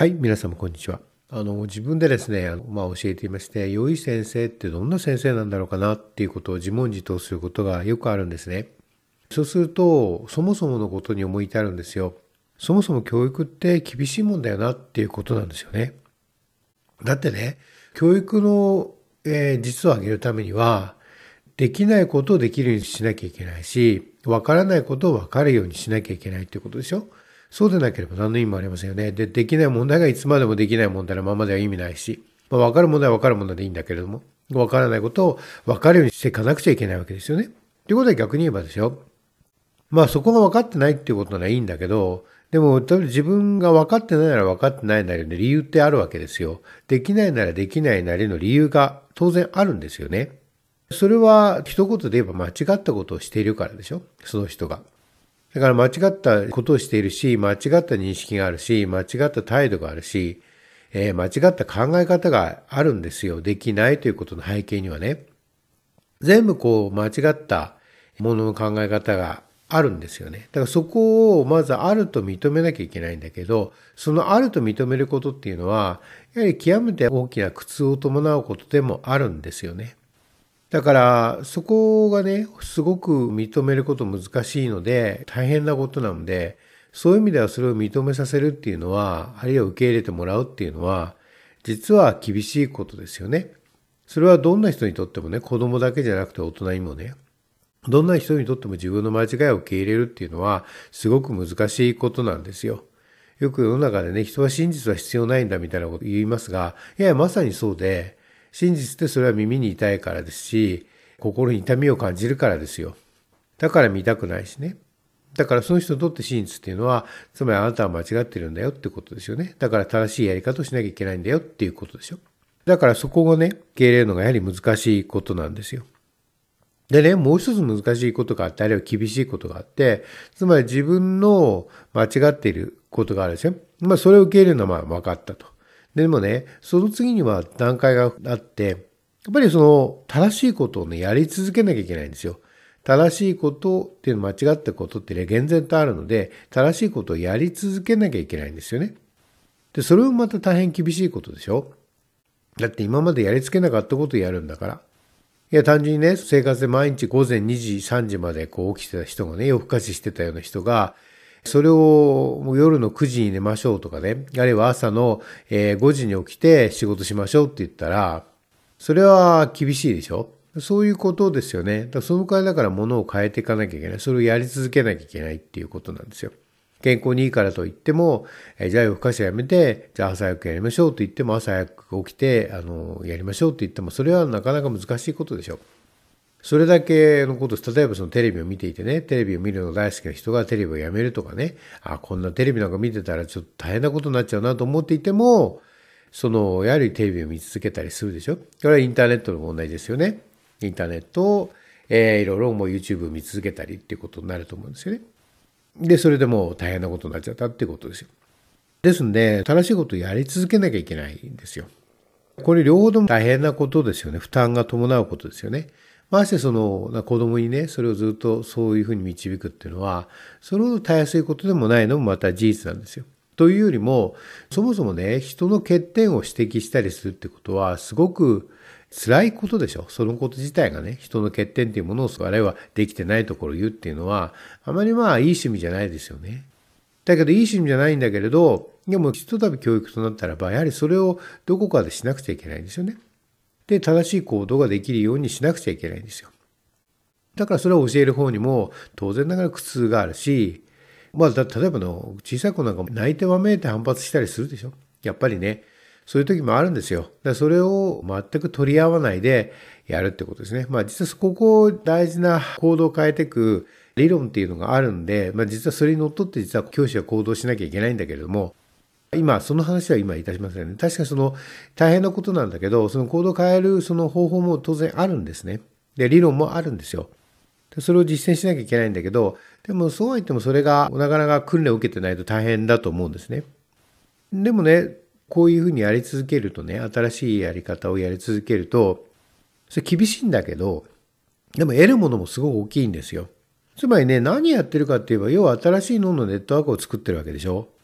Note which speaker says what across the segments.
Speaker 1: はい、皆様こんにちは。自分でですね、教えていまして、良い先生ってどんな先生なんだろうかなっていうことを自問自答することがよくあるんですね。そうすると、そもそものことに思い至るんですよ。そもそも教育って厳しいもんだよなっていうことなんですよね。だってね、教育の、実を上げるためには、できないことをできるようにしなきゃいけないし、わからないことをわかるようにしなきゃいけないっていうことでしょ。そうでなければ何の意味もありませんよね。できない問題がいつまでもできない問題のままでは意味ないし、わかる問題はわかる問題でいいんだけれども、わからないことをわかるようにしていかなくちゃいけないわけですよね。ということは逆に言えばですよ。そこが分かってないっていうことならいいんだけど、でも、例えば自分が分かってないなら分かってないなりの理由ってあるわけですよ。できないならできないなりの理由が当然あるんですよね。それは一言で言えば間違ったことをしているからでしょ、その人が。だから間違ったことをしているし、間違った認識があるし、間違った態度があるし、間違った考え方があるんですよ。できないということの背景にはね。全部間違ったものの考え方があるんですよね。だからそこをまずあると認めなきゃいけないんだけど、そのあると認めることっていうのは、やはり極めて大きな苦痛を伴うことでもあるんですよね。だからそこがね、すごく認めること難しいので、大変なことなので、そういう意味ではそれを認めさせるっていうのは、あるいは受け入れてもらうっていうのは、実は厳しいことですよね。それはどんな人にとってもね、子供だけじゃなくて大人にもね、どんな人にとっても自分の間違いを受け入れるっていうのは、すごく難しいことなんですよ。よく世の中でね、人は真実は必要ないんだみたいなこと言いますが、いや、まさにそうで、真実ってそれは耳に痛いからですし、心に痛みを感じるからですよ。だから見たくないしね。だからその人にとって真実っていうのは、つまりあなたは間違ってるんだよってことですよね。だから正しいやり方をしなきゃいけないんだよっていうことでしょ。だからそこをね、受け入れるのがやはり難しいことなんですよ。でね、もう一つ難しいことがあって、あるいは厳しいことがあって、つまり自分の間違っていることがあるんですよ。それを受け入れるのは分かったと。でもね、その次には段階があって、やっぱりその正しいことをね、やり続けなきゃいけないんですよ。正しいことっていうの間違ったことってね、厳然とあるので、正しいことをやり続けなきゃいけないんですよね。で、それもまた大変厳しいことでしょ。だって今までやりつけなかったことをやるんだから。いや、単純にね、生活で毎日午前2時、3時まで起きてた人がね、夜更かししてたような人が、それをもう夜の9時に寝ましょうとかね、あるいは朝の5時に起きて仕事しましょうって言ったら、それは厳しいでしょ。そういうことですよね。そのくらいだから物を変えていかなきゃいけない。それをやり続けなきゃいけないっていうことなんですよ。健康にいいからといっても、じゃあ夜更かしはやめて、じゃあ朝早くやりましょうと言っても、朝早く起きて、やりましょうって言っても、それはなかなか難しいことでしょ。それだけのことです。例えばそのテレビを見ていてね、テレビを見るの大好きな人がテレビをやめるとかね、こんなテレビなんか見てたらちょっと大変なことになっちゃうなと思っていても、やはりテレビを見続けたりするでしょ。これはインターネットの問題ですよね。インターネットを、いろいろもう YouTube を見続けたりっていうことになると思うんですよね。で、それでもう大変なことになっちゃったっていうことですよ。ですんで、正しいことをやり続けなきゃいけないんですよ。これ両方とも大変なことですよね。負担が伴うことですよね。まして子供にね、それをずっとそういうふうに導くっていうのは、それほどたやすいことでもないのもまた事実なんですよ。というよりも、そもそもね、人の欠点を指摘したりするってことは、すごく辛いことでしょ。そのこと自体がね、人の欠点っていうものを、あるいはできてないところを言うっていうのは、あまりいい趣味じゃないですよね。だけどいい趣味じゃないんだけれど、でもひとたび教育となったらば、やはりそれをどこかでしなくちゃいけないんですよね。で、正しい行動ができるようにしなくちゃいけないんですよ。だからそれを教える方にも当然ながら苦痛があるし、例えば小さい子なんかも泣いてわめいて反発したりするでしょ。やっぱりね、そういう時もあるんですよ。だからそれを全く取り合わないでやるってことですね。実はここ大事な行動を変えていく理論っていうのがあるんで、実はそれにのっとって実は教師は行動しなきゃいけないんだけれども、その話は今いたしませんね。確か大変なことなんだけど、その行動を変えるその方法も当然あるんですね。で、理論もあるんですよ。でそれを実践しなきゃいけないんだけど、でもそうは言ってもそれがなかなか訓練を受けてないと大変だと思うんですね。でもね、こういうふうにやり続けるとね、新しいやり方をやり続けると、それ厳しいんだけど、でも得るものもすごく大きいんですよ。つまりね、何やってるかって言えば、要は新しい脳のネットワークを作ってるわけでしょ。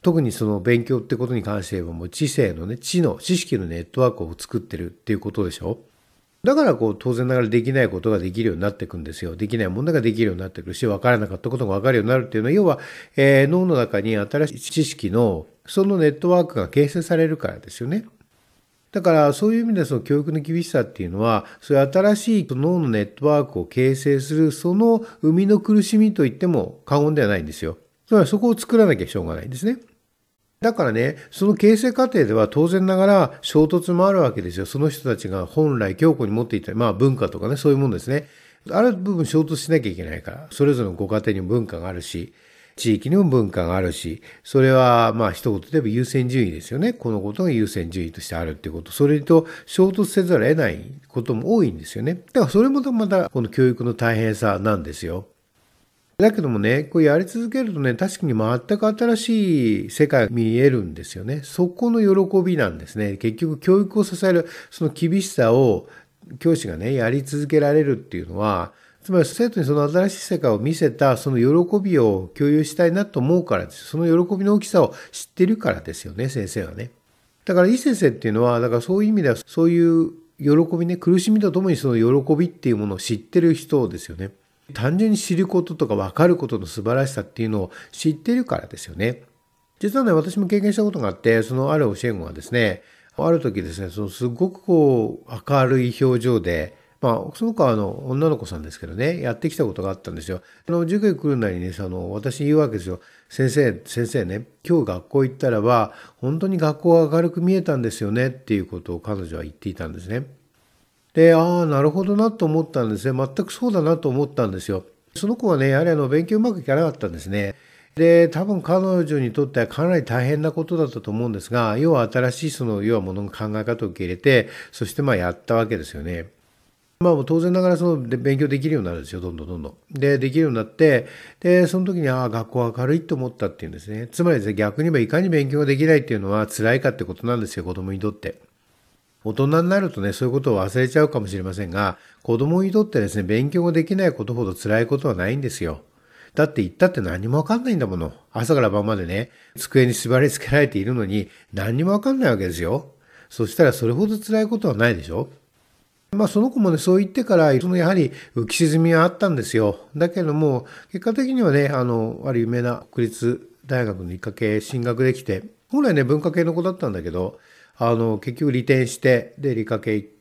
Speaker 1: 特にその勉強ってことに関してはもう知識のネットワークを作ってるっていうことでしょ。だから当然ながらできないことができるようになっていくんですよ。できないものができるようになってくるし、分からなかったことが分かるようになるっていうのは、要は、脳の中に新しい知識のそのネットワークが形成されるからですよね。だからそういう意味でその教育の厳しさっていうのは、そういう新しい脳のネットワークを形成するその生みの苦しみと言っても過言ではないんですよ。つまりそこを作らなきゃしょうがないんですね。だからね、その形成過程では当然ながら衝突もあるわけですよ。その人たちが本来強固に持っていた、文化とかね、そういうものですね。ある部分衝突しなきゃいけないから、それぞれのご家庭にも文化があるし、地域にも文化があるし、それは一言で言えば優先順位ですよね。このことが優先順位としてあるっていうこと。それと衝突せざるを得ないことも多いんですよね。だからそれもまたこの教育の大変さなんですよ。だけどもね、やり続けるとね、確かに全く新しい世界が見えるんですよね。そこの喜びなんですね。結局教育を支えるその厳しさを教師がね、やり続けられるっていうのは、つまり生徒にその新しい世界を見せたその喜びを共有したいなと思うからです。その喜びの大きさを知ってるからですよね、先生はね。だからいい先生っていうのは、だからそういう意味ではそういう喜びね、苦しみとともにその喜びっていうものを知ってる人ですよね。単純に知ることとか分かることの素晴らしさっていうのを知っているからですよね。実はね、私も経験したことがあって、そのある教え子がですね、ある時ですね、すごく明るい表情で、その子は女の子さんですけどね、やってきたことがあったんですよ。授業来るなりにね、私言うわけですよ。先生ね、今日学校行ったらば、本当に学校が明るく見えたんですよねっていうことを彼女は言っていたんですね。で、なるほどなと思ったんですね。全くそうだなと思ったんですよ。その子はね、やはり勉強うまくいかなかったんですね。で、多分彼女にとってはかなり大変なことだったと思うんですが、要は新しい要はものの考え方を受け入れて、そしてやったわけですよね。もう当然ながら勉強できるようになるんですよ、どんどん。で、できるようになって、で、その時に、学校が明るいと思ったっていうんですね。つまりですね、逆に言えばいかに勉強ができないっていうのは辛いかってことなんですよ、子供にとって。大人になるとね、そういうことを忘れちゃうかもしれませんが、子供にとってですね、勉強ができないことほど辛いことはないんですよ。だって言ったって何もわかんないんだもの。朝から晩までね、机に縛り付けられているのに何にもわかんないわけですよ。そしたらそれほど辛いことはないでしょ。その子もね、そう言ってから、やはり浮き沈みはあったんですよ。だけども、結果的にはね、ある有名な国立大学の理科系進学できて、本来ね、文化系の子だったんだけど、結局利転して、で、理科系行って、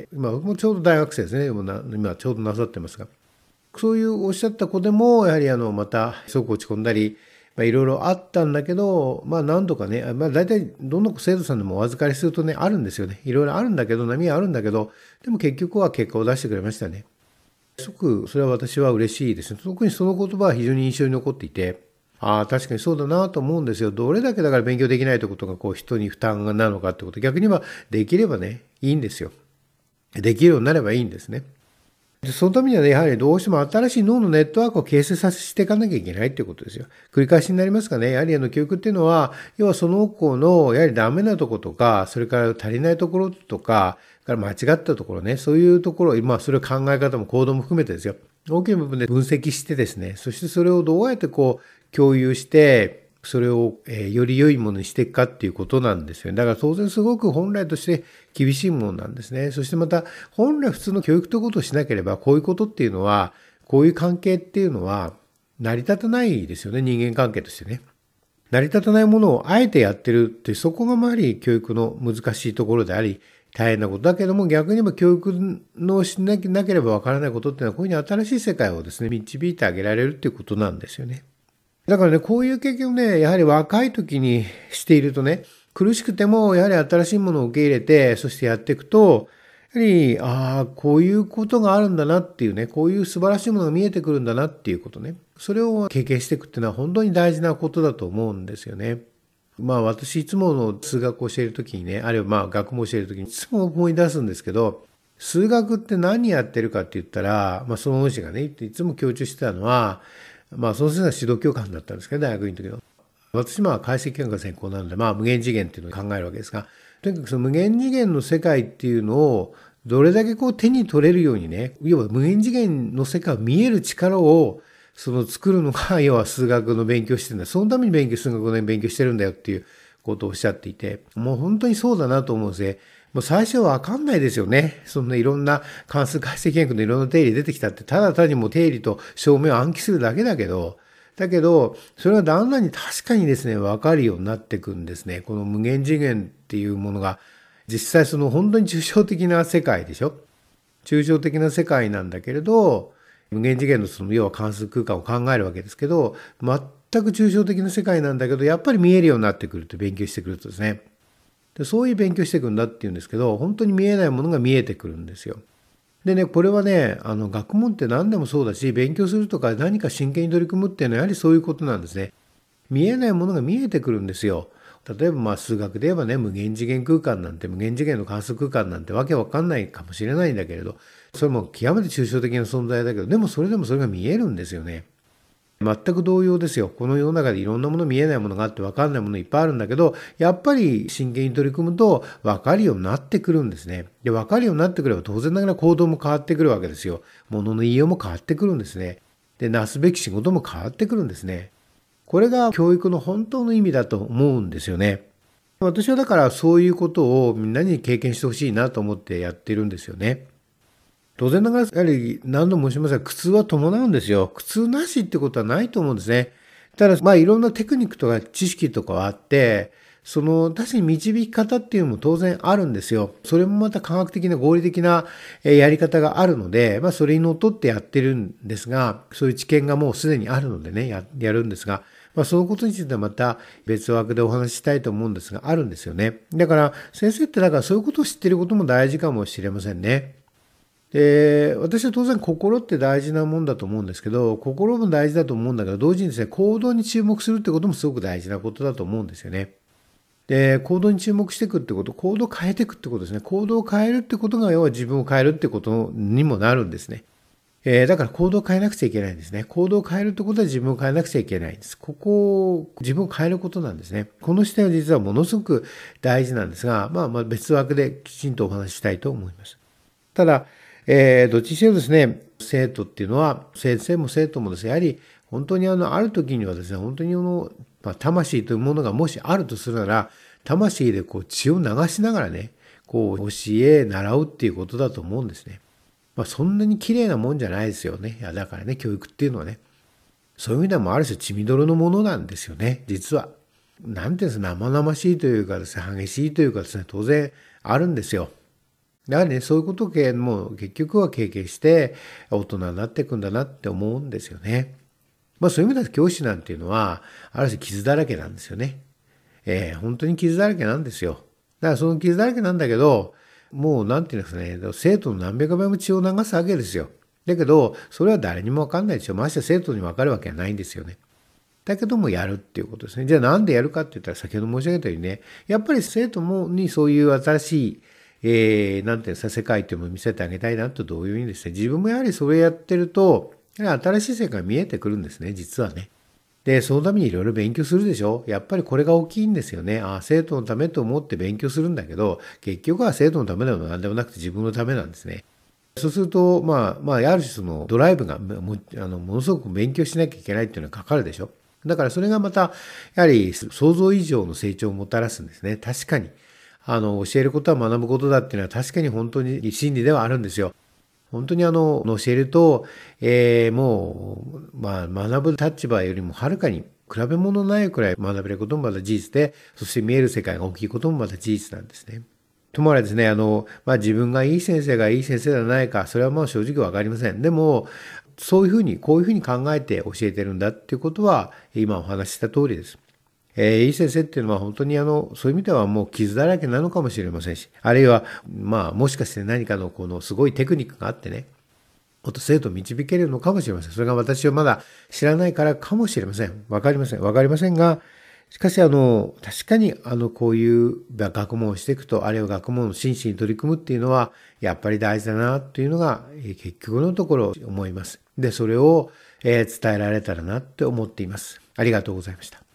Speaker 1: 僕もちょうど大学生ですね。今ちょうどなさってますが。そういうおっしゃった子でも、やはりまた、すごく落ち込んだり、いろいろあったんだけど、何度かね、大体、どの生徒さんでもお預かりするとね、あるんですよね。いろいろあるんだけど、波はあるんだけど、でも結局は結果を出してくれましたね。すごく、それは私は嬉しいですね。特にその言葉は非常に印象に残っていて、確かにそうだなと思うんですよ。どれだけだから勉強できないということが人に負担なのかってこと、逆にできればね、いいんですよ。できるようになればいいんですね。でそのためにはね、やはりどうしても新しい脳のネットワークを形成させていかなきゃいけないっていうことですよ。繰り返しになりますがね、やはり教育っていうのは、要はその子のやはりダメなところとか、それから足りないところとか、から間違ったところね、そういうところ、それを考え方も行動も含めてですよ。大きな部分で分析してですね、そしてそれをどうやって共有して、それをより良いものにしていくかっていうことなんですよね。だから当然すごく本来として厳しいものなんですね。そしてまた本来普通の教育ということをしなければこういうことっていうのは、こういう関係っていうのは成り立たないですよね。人間関係としてね。成り立たないものをあえてやってるってそこがやはり教育の難しいところであり、大変なことだけども逆に言えば教育のしなければわからないことっていうのはこういうふうに新しい世界をですね、導いてあげられるっていうことなんですよね。だからね、こういう経験をね、やはり若い時にしているとね、苦しくてもやはり新しいものを受け入れて、そしてやっていくと、やはり、こういうことがあるんだなっていうね、こういう素晴らしいものが見えてくるんだなっていうことね。それを経験していくっていうのは本当に大事なことだと思うんですよね。私いつもの数学を教えるときにね、あるいは学問を教えるときにいつも思い出すんですけど、数学って何やってるかって言ったら、その恩師がね、いつも強調してたのは、その先生が指導教官だったんですけど、大学院の時の。私解析学が専攻なので、無限次元っていうのを考えるわけですが、とにかくその無限次元の世界っていうのを、どれだけ手に取れるようにね、要は無限次元の世界を見える力をその作るのが、要は数学の勉強してるんだ。そのために数学の勉強してるんだよっていうことをおっしゃっていて、もう本当にそうだなと思うんですね。もう最初はわかんないですよね。そんないろんな関数解析学のいろんな定理出てきたって、ただ単にもう定理と証明を暗記するだけだけど、それがだんだんに確かにですね、わかるようになってくんですね。この無限次元っていうものが、実際その本当に抽象的な世界でしょ。抽象的な世界なんだけれど、無限次元のその要は関数空間を考えるわけですけど、全く抽象的な世界なんだけど、やっぱり見えるようになってくると勉強してくるとですね。でそういう勉強していくんだっていうんですけど、本当に見えないものが見えてくるんですよ。でね、これはね、学問って何でもそうだし、勉強するとか何か真剣に取り組むっていうのはやはりそういうことなんですね。見えないものが見えてくるんですよ。例えば数学で言えばね、無限次元空間なんて、無限次元の関数空間なんてわけわかんないかもしれないんだけれど、それも極めて抽象的な存在だけど、でもそれが見えるんですよね。全く同様ですよ。この世の中でいろんなもの見えないものがあって分かんないものいっぱいあるんだけど、やっぱり真剣に取り組むと分かるようになってくるんですね。で、分かるようになってくれば当然ながら行動も変わってくるわけですよ。物の言いようも変わってくるんですね。で、なすべき仕事も変わってくるんですね。これが教育の本当の意味だと思うんですよね。私はだからそういうことをみんなに経験してほしいなと思ってやってるんですよね。当然ながら、やはり何度も申しますが、苦痛は伴うんですよ。苦痛なしってことはないと思うんですね。ただ、いろんなテクニックとか知識とかはあって、確かに導き方っていうのも当然あるんですよ。それもまた科学的な合理的なやり方があるので、それにのっとってやってるんですが、そういう知見がもうすでにあるのでね、やるんですが、そのことについてはまた別枠でお話ししたいと思うんですが、あるんですよね。だから、先生ってそういうことを知っていることも大事かもしれませんね。で、私は当然心って大事なもんだと思うんですけど、心も大事だと思うんだけど、同時にですね、行動に注目するってこともすごく大事なことだと思うんですよね。で、行動に注目していくってこと、行動を変えていくってことですね。行動を変えるってことが、要は自分を変えるってことにもなるんですね。だから行動を変えなくちゃいけないんですね。行動を変えるってことは自分を変えなくちゃいけないんです。ここを自分を変えることなんですね。この視点は実はものすごく大事なんですが、別枠できちんとお話ししたいと思います。ただ、どっちにせよですね、生徒っていうのは、先生も生徒もですね、やはり本当にある時にはですね、本当に魂というものがもしあるとするなら、魂で血を流しながらね、教え、習うっていうことだと思うんですね。そんなに綺麗なもんじゃないですよね。だからね、教育っていうのはね、そういう意味でもある種血みどろのものなんですよね、実は。なんていうんですか、生々しいというかですね、激しいというかですね、当然あるんですよ。やはりね、そういうことをもう結局は経験して大人になっていくんだなって思うんですよね。そういう意味では教師なんていうのは、ある種傷だらけなんですよね。本当に傷だらけなんですよ。だからその傷だらけなんだけど、もうなんていうんですかね、生徒の何百倍も血を流すわけですよ。だけど、それは誰にもわかんないですよ。まして生徒にわかるわけはないんですよね。だけどもやるっていうことですね。じゃあなんでやるかって言ったら先ほど申し上げたようにね、やっぱり生徒にそういう新しいなんていうんですか、世界っていうのを見せてあげたいなと同様にですね、自分もやはりそれやってると、やはり新しい世界が見えてくるんですね、実はね。で、そのためにいろいろ勉強するでしょ。やっぱりこれが大きいんですよね。生徒のためと思って勉強するんだけど、結局は生徒のためでも何でもなくて自分のためなんですね。そうすると、ある種そのドライブがものすごく勉強しなきゃいけないっていうのがかかるでしょ。だからそれがまた、やはり想像以上の成長をもたらすんですね。確かに。教えることは学ぶことだっていうのは確かに本当に真理ではあるんですよ。本当に教えると、もう、学ぶ立場よりもはるかに比べ物ないくらい学べることもまだ事実で、そして見える世界が大きいこともまだ事実なんですね。ともあれですね、自分がいい先生がいい先生ではないか、それは正直わかりません。でも、こういうふうに考えて教えてるんだっていうことは、今お話しした通りです。いい先生っていうのは本当にそういう意味ではもう傷だらけなのかもしれませんし、あるいは、もしかして何かのすごいテクニックがあってね、もっと生徒を導けるのかもしれません。それが私はまだ知らないからかもしれません。わかりませんが、しかし確かにこういう学問をしていくと、あるいは学問を真摯に取り組むっていうのは、やっぱり大事だなっていうのが、結局のところ思います。で、それを、伝えられたらなって思っています。ありがとうございました。